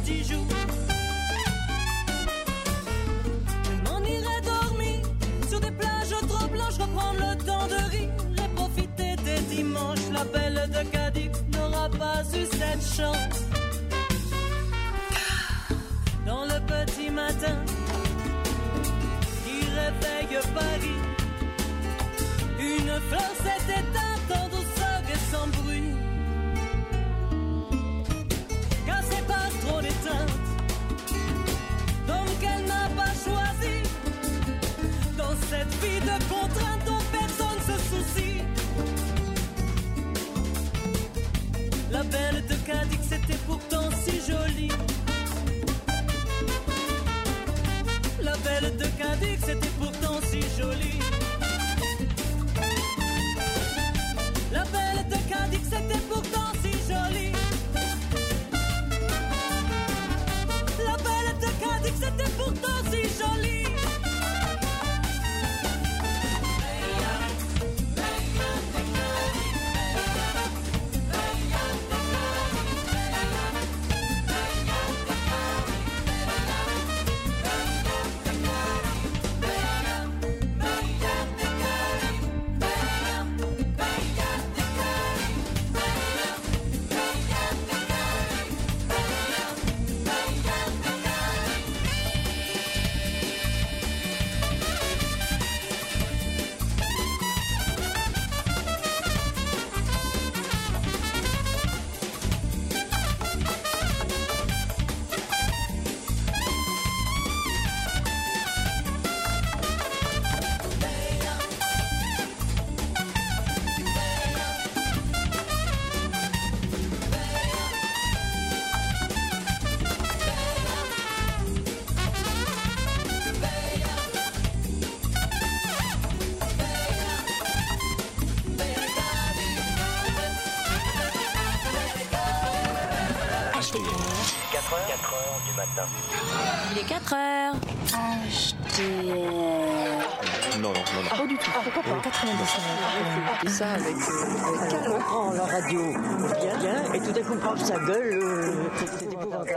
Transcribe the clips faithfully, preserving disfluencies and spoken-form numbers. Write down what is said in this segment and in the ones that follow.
Dijon. Je m'en irai dormir sur des plages trop blanches, reprendre le temps de rire et profiter des dimanches. La belle de Cadix n'aura pas eu cette chance. Dans le petit matin qui réveille Paris, une fleur s'est éteinte en douceur et sans bruit. Car c'est pas trop d'éteinte, donc elle n'a pas choisi. Dans cette vie de contrainte dont personne se soucie. La belle de Cadix était pourtant si jolie. La belle de Cadix était pourtant si jolie. La belle de Cadix était pourtant si jolie. La belle de Cadix était pourtant si jolie. quatre heures du matin. Il est quatre heures. H T R. Non, non, non, non. Pas du tout. Ah, pourquoi pas quatre-vingt-dix-neuf. Et ça avec, euh, avec Carlo. On prend la radio bien, bien, et tout à coup on prend sa gueule, euh, c'est épouvantable.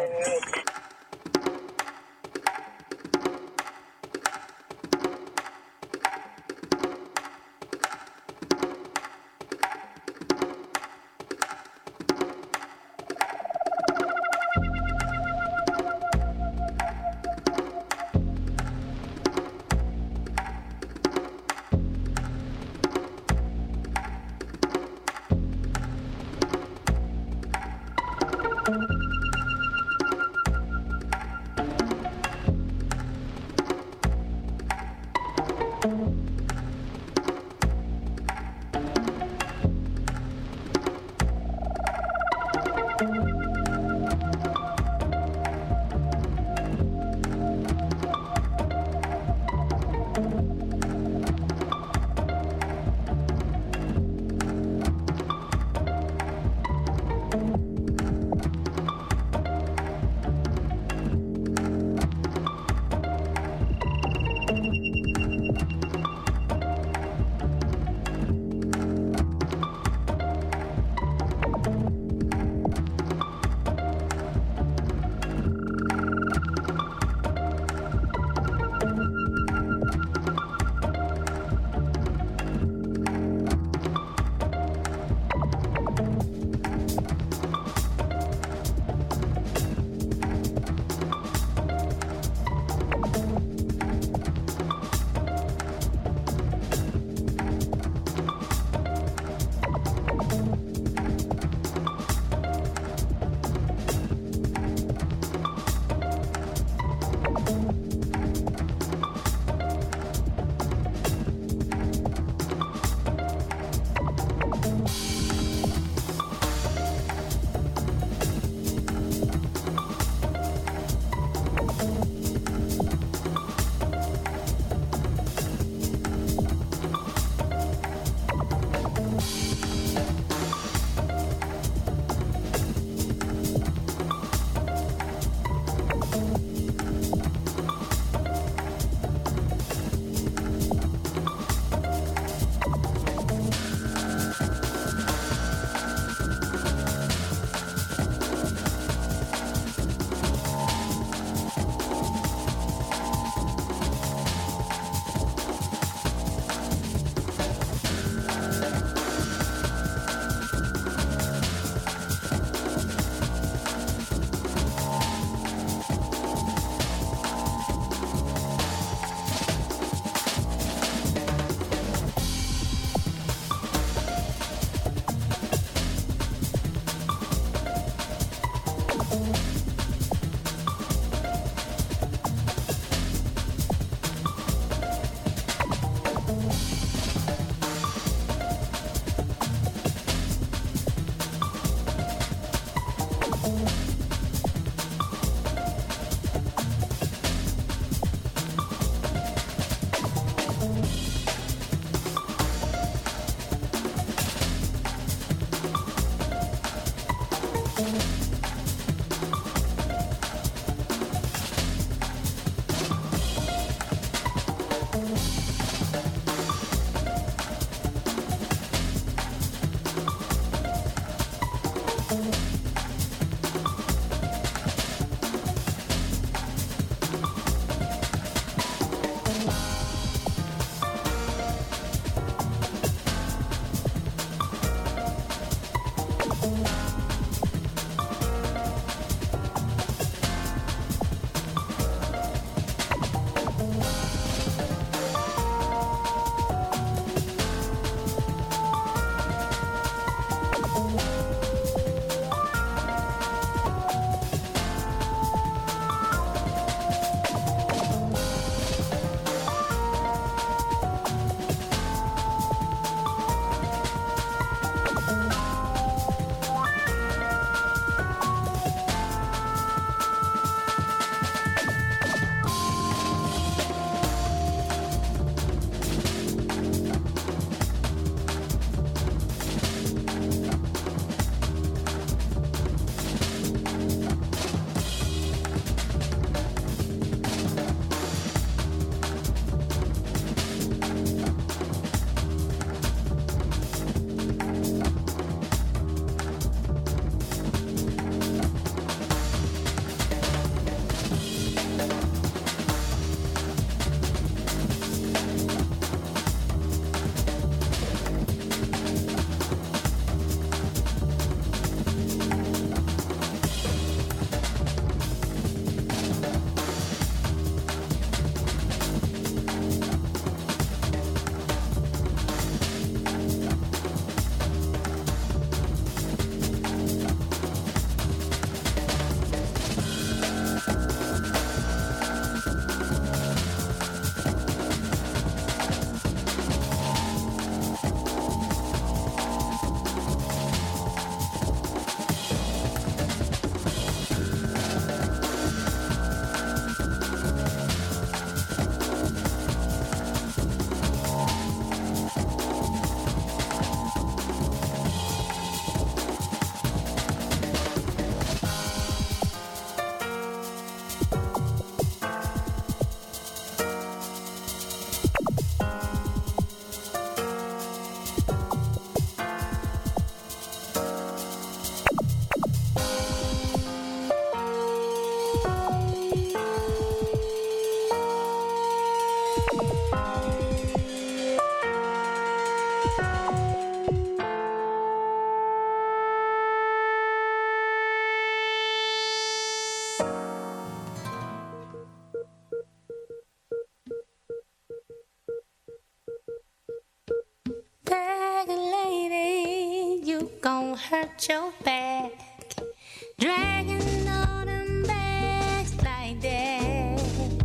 Hurt your back, dragging all them bags like that.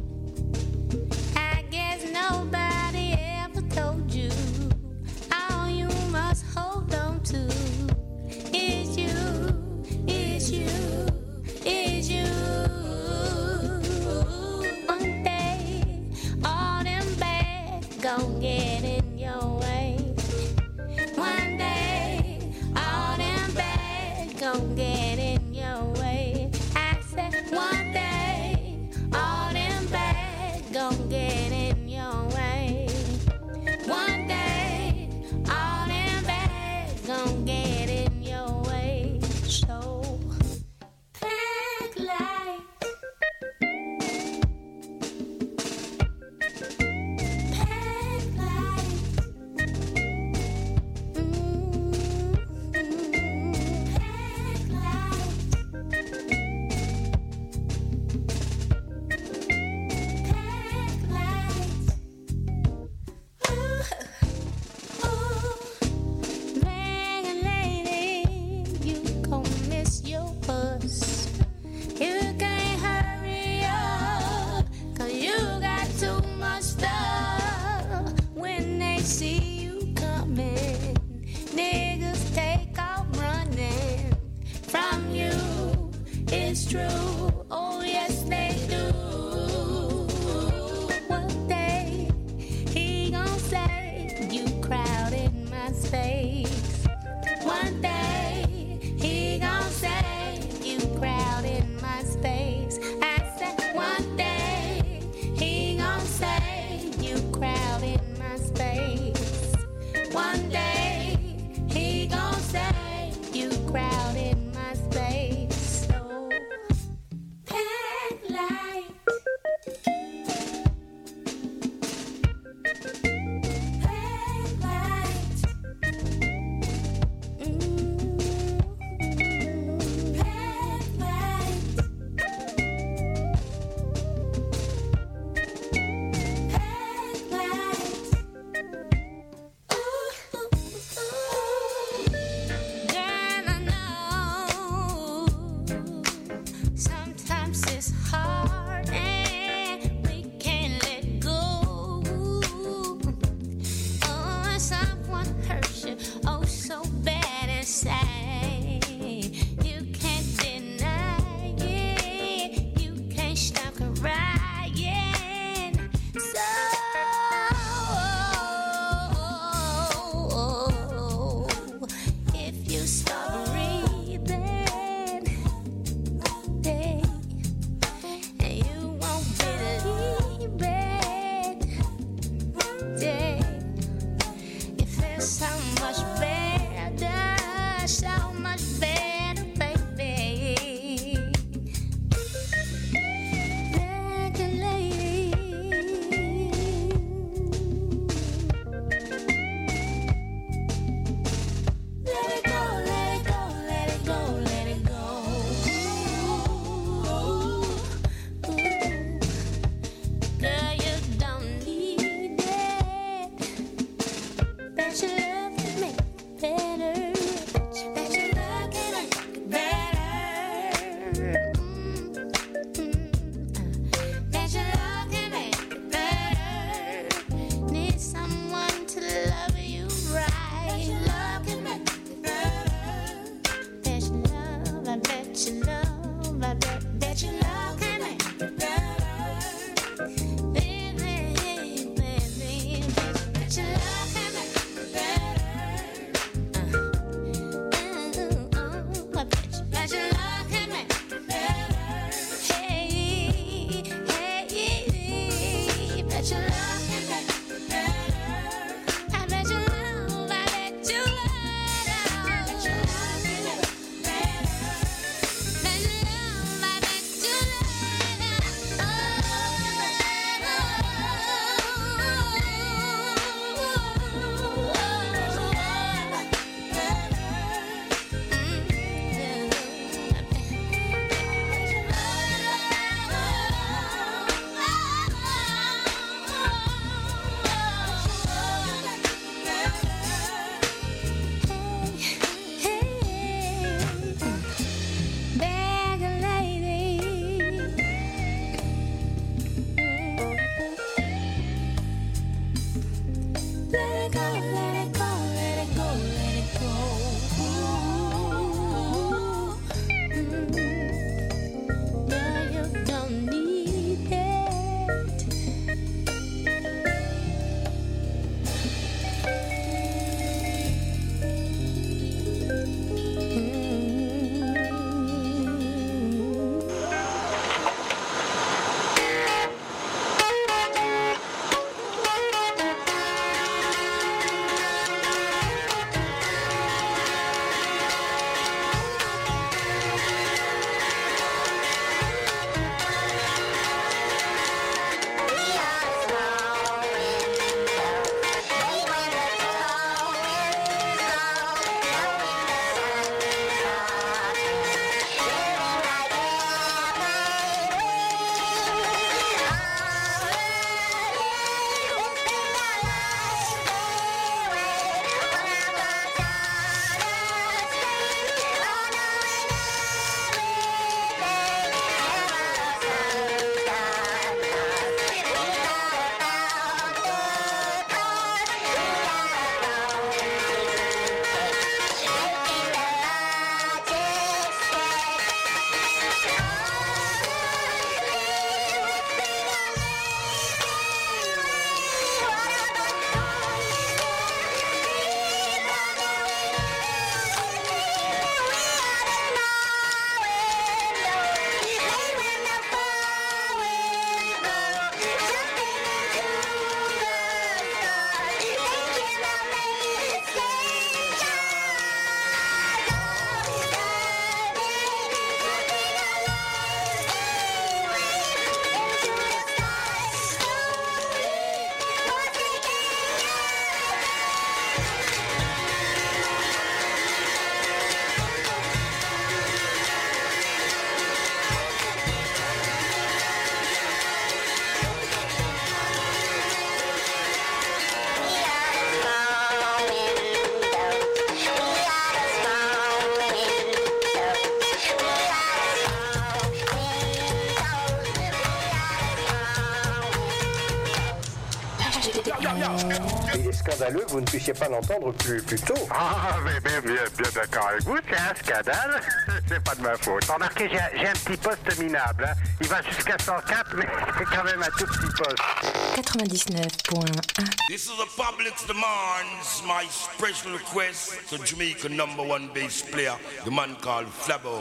I guess nobody ever told you all you must hold on to is you, is you, is you. One day, all them bags gon' get in your way. One day, all them bags gon' get in your way. I said one day, all them bags gon' get in your way. One day, all them bags gon' get in your way. So pack light, pack light. See you coming, niggas take off running from you. It's true, oh yes they do. One day he gon' say you crowded my space. One day he gon' say you crowded my space. I said one day he gon' say you crowded my space. One day he gon' say you crowded my space. So pack light, pack light, mm-hmm. Pack light, pack light. Girl, I know Il est scandaleux que vous ne puissiez pas l'entendre plus, plus tôt. Ah, mais bien, bien, bien d'accord avec vous, c'est un scandale. C'est pas de ma faute. Remarquez, j'ai, j'ai un petit poste minable. Hein. Il va jusqu'à cent quatre, mais c'est quand même un tout petit poste. quatre-vingt-dix-neuf point un. This is the public's demands, my special request to Jamaica number one bass player, the man called Flabo.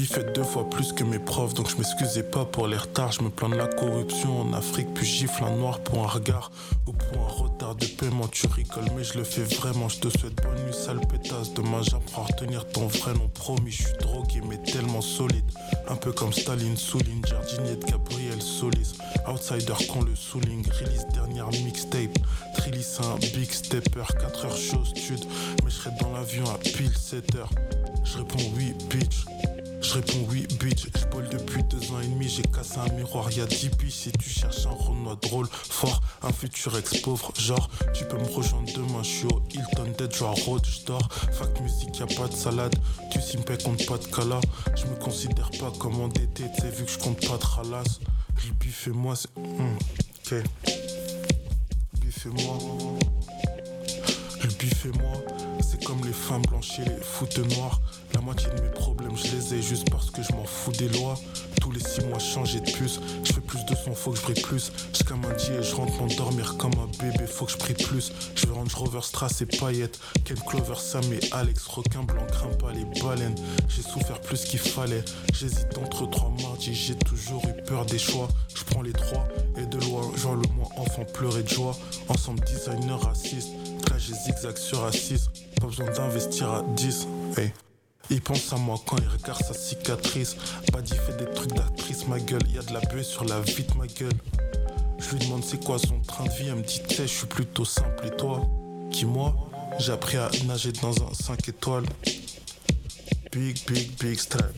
fait deux fois plus que mes profs, donc je m'excusais pas pour les retards. Je me plains de la corruption en Afrique, puis gifle un noir pour un regard ou pour un retard de paiement. Tu rigoles, mais je le fais vraiment. Je te souhaite bonne nuit, sale pétasse. Demain j'apprends à retenir ton vrai nom, promis. Je suis drogué, mais tellement solide. Un peu comme Staline souligne, jardinier de Gabriel Solis. Outsider qu'on le souligne, release dernière mixtape. Trilly c'est un big stepper, quatre heures chaud stud. Mais je serai dans l'avion à pile sept heures. Je réponds oui bitch. Je réponds oui bitch. Je bolle depuis deux ans et demi. J'ai cassé un miroir y'a dix piges. Si tu cherches un Renoir drôle, fort, un futur ex-pauvre, genre tu peux me rejoindre demain. Je suis au Hilton Dead, je road, je dors. Fact musique y'a pas de salade. Tu simpais compte pas de cala. Je me considère pas comme endetté. T'sais vu que je compte pas de ralasse. Le bif et moi c'est... Mmh. Ok. Bif et moi. Le bif et moi, c'est comme les femmes blanches et les foutes noires. La moitié de mes problèmes, je les ai juste parce que je m'en fous des lois. Tous les six mois, changer de puce. Je fais plus de son, faut que je brille plus. Je comme un dieu et je rentre m'endormir comme un bébé, faut que je prie plus. Je vais Range Rover, Strass et paillettes. Ken Clover, Sam et Alex. Requin blanc, craint pas les baleines. J'ai souffert plus qu'il fallait. J'hésite entre trois mardis, j'ai toujours eu peur des choix. Je prends les trois et de loin, genre le moins enfant pleurer de joie. Ensemble designer raciste. Là j'ai zigzag sur assise. Pas besoin d'investir à dix. Hey. Il pense à moi quand il regarde sa cicatrice. Baddy fait des trucs d'actrice, ma gueule. Y'a de la buée sur la vitre, ma gueule. Je lui demande c'est quoi son train de vie. Elle me dit t'sais, je suis plutôt simple. Et toi? Qui moi? J'ai appris à nager dans un cinq étoiles. Big, big, big strap.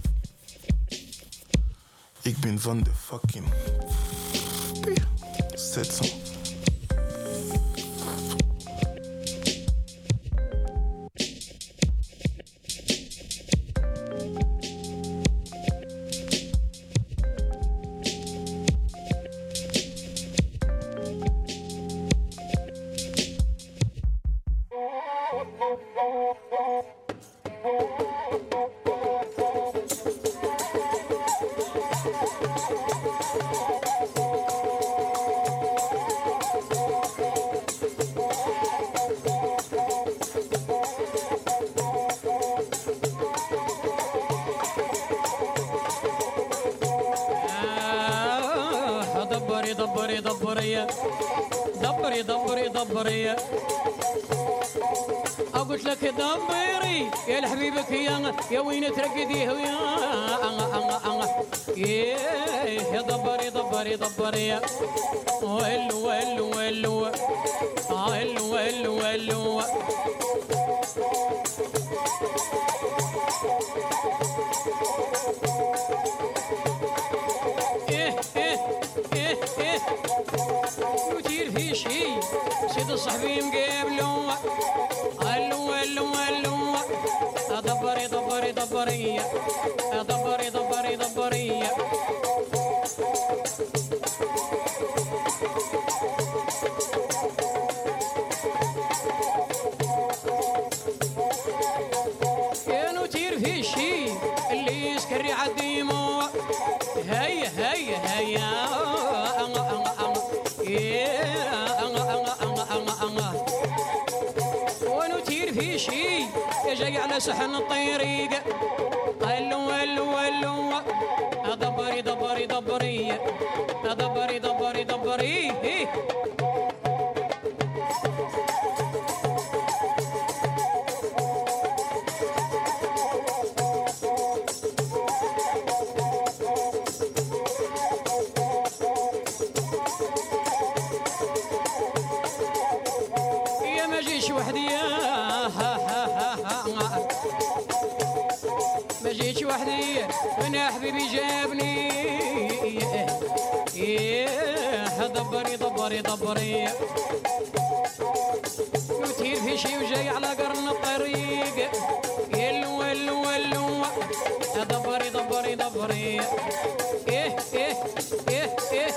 Ik ben van de fucking sept cents. دبري دبري دبري أقول لك دبري يا لحبيبك يا يا وين ترقديه ويا أنا أنا أنا يا دبري دبري دبري ولو ولو ولو ولو ولو ولو إيه إيه إيه إيه وتير في شي سيد صاحبي مقابلو الو الو الو دبري دبري دبري دبري دبري دبري كانوا تير في شي اللي يسكري عديمو هيا هيا هيا ونطير في شي جاي على سحن الطريق قالوا ولو ولو دبري دبري دبري دبري دبري دبري وانا حبيبي جابني ايه دبري دبري دبري وتير في شي وجاي على قرن الطريق يلو ولو ولو دبري دبري دبري ايه ايه ايه ايه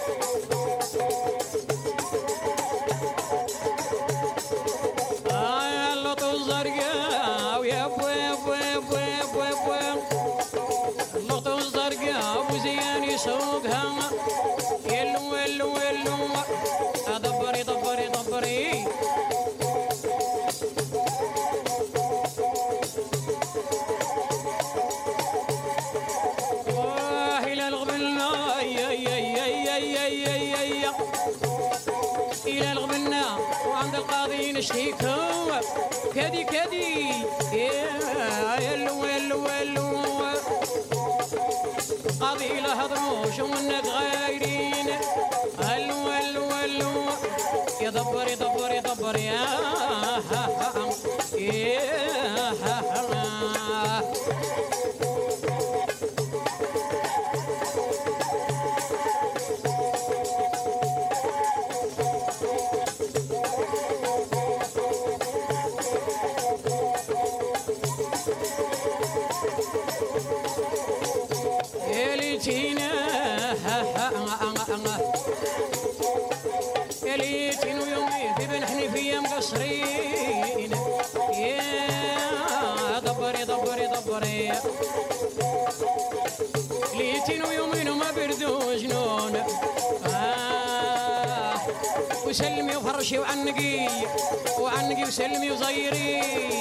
آه يا لطو الزرقاء ويا بو يا بو يا بو يا بو يا بو اللطو الزرقاء ابو زيان يسوقها يلو يلو يلو دبري دبري دبري القاضي نشتيكو كدي كدي يلو يلو يلو قاضي لا هضروش ومنك غايرين هلو هلو هلو يدبر يدبر يدبر يا ها ها يا ها ها يليتين ويومي في بن حنيفية مقصرين يا دبري دبري دبري ليتين ويومين وما بردوا جنون آه وسلمي وفرشي وعنقي وعنقي وسلمي وزيري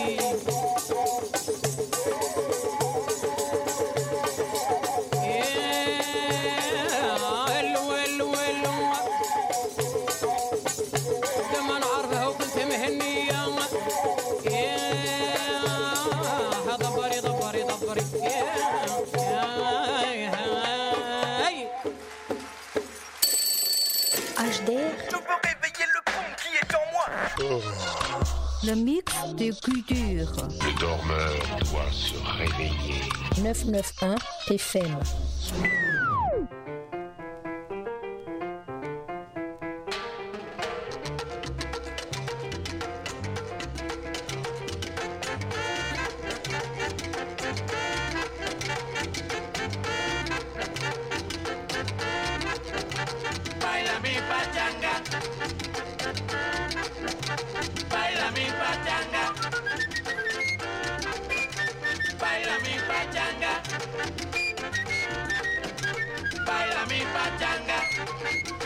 Le mix de culture. Le dormeur doit se réveiller. neuf cent quatre-vingt-onze F M. Baila mi pachanga. Baila mi pachanga. Baila mi pachanga. Baila mi pachanga.